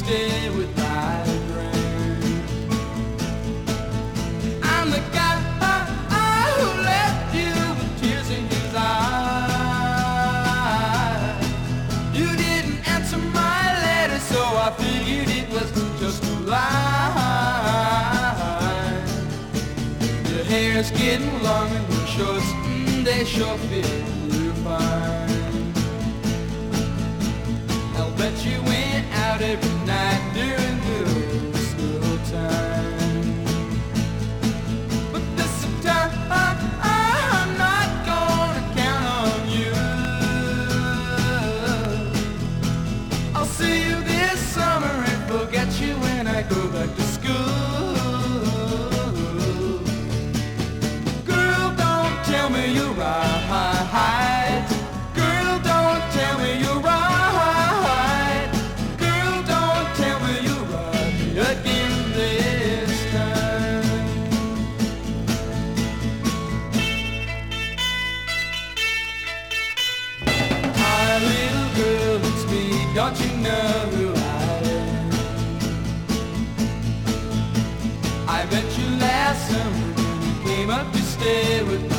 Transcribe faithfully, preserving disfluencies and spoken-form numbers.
stay with my friend. I'm the guy who left you with tears in his eyes. You didn't answer my letter, so I figured it was just a lie. Your hair's getting long and your shorts, mm, they sure fit you fine. I'll bet you went out every night during middle school time. But this time I'm not gonna count on you. I'll see you this summer and forget you when I go back to school. Girl, don't tell me you're right. Girl, don't tell me you're right. Don't you know who I am? I met you last summer when you came up to stay with me.